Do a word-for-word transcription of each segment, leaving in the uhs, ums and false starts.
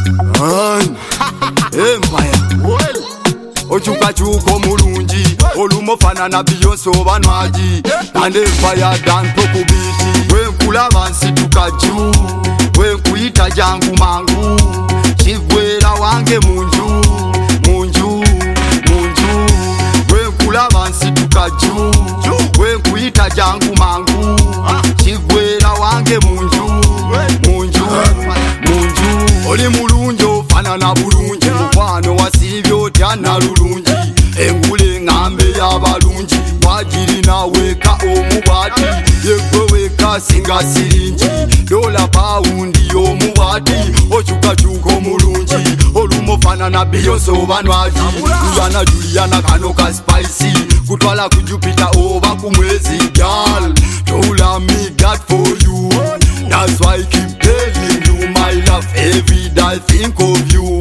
Empire ochukachuko mulungi olumofana na Beyonce obanwaji and Empire dan pokubiti wenkulaba nsituka juu wenkuyita jangu mangu chigwera wange munju munju munju wenkulaba nsituka juu wenkuyita jangu mangu chigwera wange munju munju munju oli mulungi ofana na bulungi mukwano wasibyo tyana lulungi engule ngambe y'abalungi wagirina weka omubati yegwe weka singa siringi dola paundi omubati ochukachuka omulungi olumofana na Beyonce obanwaji Juliana Juliana kano ka spicy kutwala ku Jupiter oba ku mwezi girl dola me God for you that's why I keep telling you my love every day I think of you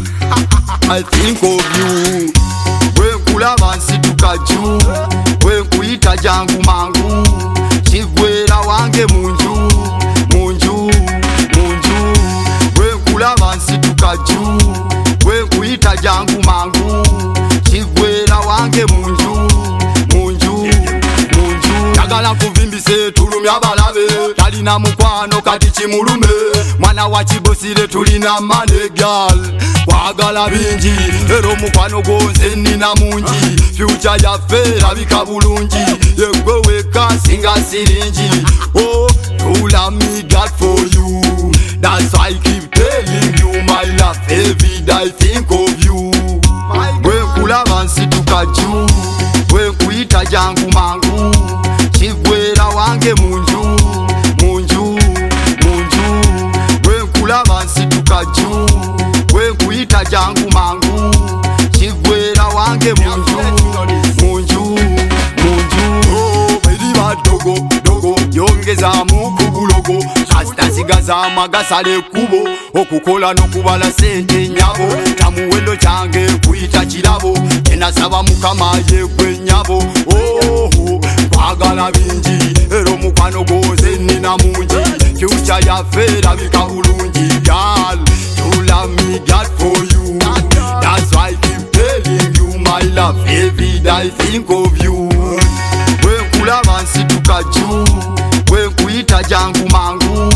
I think of you wenkulaba nsituka juu wenkuyita jangu mangu chigwera wange munju munju munju wenkulaba nsituka juu wenkuyita jangu mangu chigwera wange munju munju munju yagala nkuvimbise tulumya balabe talina mukwano kati kimulume mwana wa kibosire tulina mane girl wagala bingi ero mukwano gonze nina mungi future yaffe erabika bulungi yegwe weka singa siringi oh you love me God for you that's why I keep telling you my love every day I think of you wenkulaba nsituka juu wenkuyita jangu mangu chigwera wange munju munju munju wenkulaba nsituka juu wenkuyita jangu mangu chigwera wange munju munju munju oh beliba dogo dogo yongeza mukubulogo kasitasigaza amagasale kubo okukola nokubala sente nyabo tamuwendo kyange kuyita kirabo enasaba mukama yegwe nyabo oh kwagala bingi ero mukwano goze nina mungi future yaffe erabika bulungi girl you love me God for you that's why I keep telling you my love every day I think of you wenkulaba nsituka juu wenkuyita jangu mangu